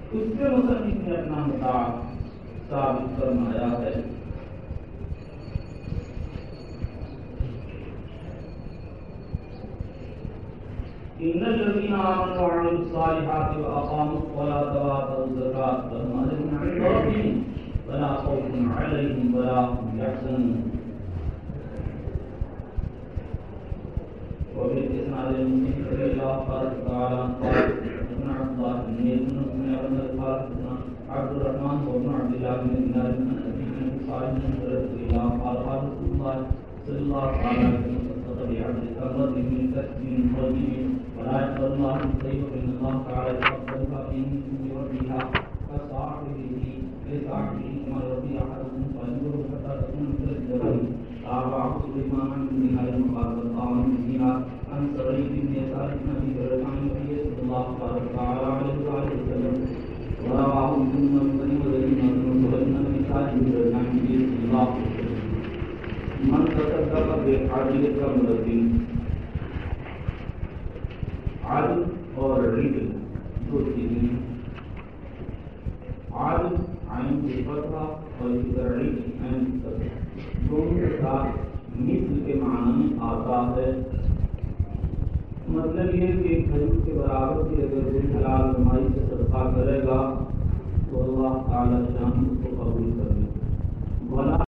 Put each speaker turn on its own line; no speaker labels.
اس سے مصنف نے اپنا مدعا ثابت فرمایا ہے. ان الذين امنوا وعملوا الصالحات واقاموا الصلاه واتوا الزكاه لهم اجر عند ربهم ولا خوف عليهم ولا هم يحزنون. وبالاسناد المسلم رضي الله تعالى قال ابن عباس بن عبد الرحمن وابن عبد الله بن دينار بن ابي بن صالح رضي الله قال قال رسول الله صلى الله عليه وسلم بعبد الأرض من كسب رجل ولا يقبل الله من طيب إن الله تعالى يقبلها من ربها كصاحبه لصاحبه كما يربي أحدكم فينظر حتى تكون مثل الجبل. تابعه سليمان عن ابن هارون قال والطعام فيها عن سعيد بن يسار بن أبي هريرة عن النبي صلى الله تعالى عليه وسلم ورواه ابن مسعود وزيد بن سليمان عن النبي صلى الله عليه وسلم. من تصدق بالعدل كالمرضي. عدل اور عدل دو چیزیں. عدل عین کی فتح اور اسی طرح عدل عین کی فتح دونوں کے ساتھ مثل کے معنی میں آتا ہے. مطلب یہ کہ کھجور کے برابر کی اگر کوئی حلال کمائی سے صدقہ کرے گا تو اللہ تعالی شان اس کو قبول کر لے. بھلا